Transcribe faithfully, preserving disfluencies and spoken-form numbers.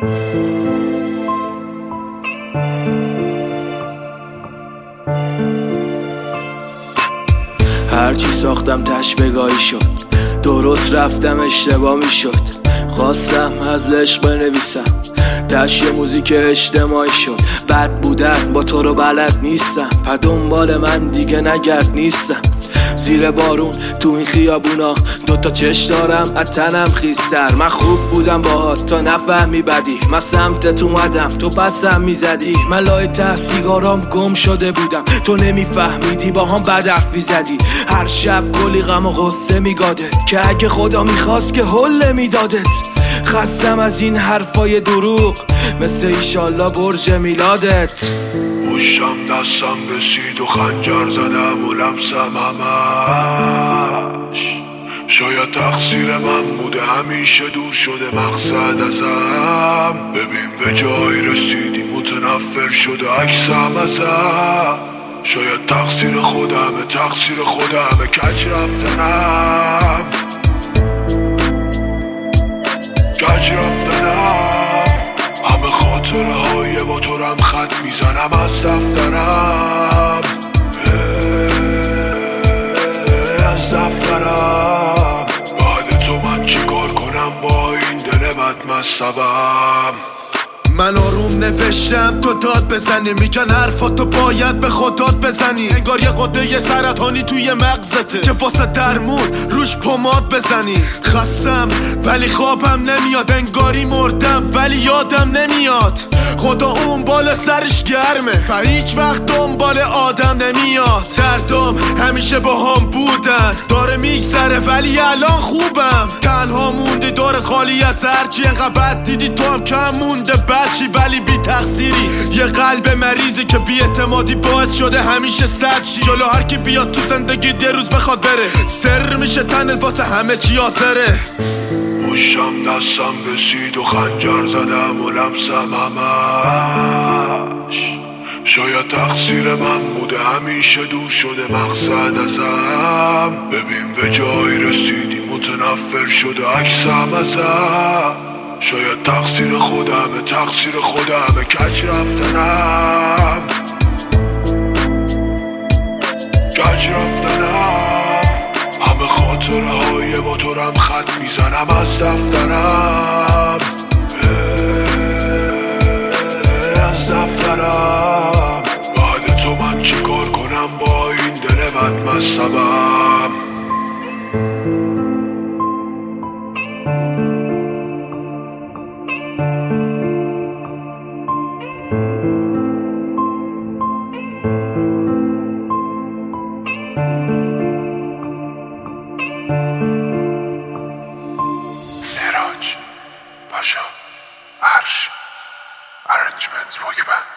هرچی ساختم تشبگاهی شد، درست رفتم اشتباه می شد. خواستم از عشق بنویسم، تش یه موزیک اجتماعی شد. بد بودن با تو رو بلد نیستم، پا دنبال من دیگه نگرد نیستم. زیر بارون تو این خیابونا دوتا چش دارم از تنم خیستر. من خوب بودم باهات تا نفهمی بدی، من سمتت اومدم تو پسم میزدی. من لای ته سیگارام گم شده بودم، تو نمیفهمیدی با هم بد حرفی زدی. هر شب کلی غم و غصه میگادت که اگه خدا میخواست که حل میدادت. خستم از این حرفای دروغ مثل ایشالله برج میلادت. پشتم دستم رسید و خنجر زدم و لمسم همش. شاید تقصیر من بوده همیشه دور شده مقصد ازم. ببین به جایی رسیدی متنفر شده عکسم ازم. شاید تقصیر خودمه تقصیر خودمه کج رفتنم کج رفتنم. همه خاطره های با تو رم خط میزنم از دفترم از دفترم. بعد تو من چی کار کنم با این دل بد مصبم. من آروم نوشتم تو داد بزنی، میگن حرفاتو باید به خودات بزنی. انگار یه قده سرطانی توی مغزته که واسه درمون روش پماد بزنی. خستم ولی خوابم نمیاد، انگاری مردم ولی یادم نمیاد. خدا اون بالا سرش گرمه و هیچ وقت دنبال آدم نمیاد. دردم همیشه با هم بودن داره میگذره ولی الان خوبم. تنها موندی داره خالی از هرچی، انقدر بد دیدی تو هم کم مونده بچی ولی بی تقصیری. یه قلب مریضی که بی اعتمادی باعث شده همیشه سد شی. جلو هر کی بیاد تو زندگی یه روز بخواد بره، سر میشه تنت واسه همه چی آسره. پشتم دستم رسید و خنجر زدم و لمسم همش. شاید تقصیر من بوده همیشه دور شده مقصد ازم. ببین به جایی رسیدی متنفر شده عکسم ازم. شاید تقصیر خودمه تقصیر خودمه کج رفتنم کج رفتنم. همه خاطره های با تو رم خط میزنم از دفترم از دفترم. بعد تو من چی کار کنم با این دل بد مصبم. Pasha, Arsh, Arrangements, Boykman.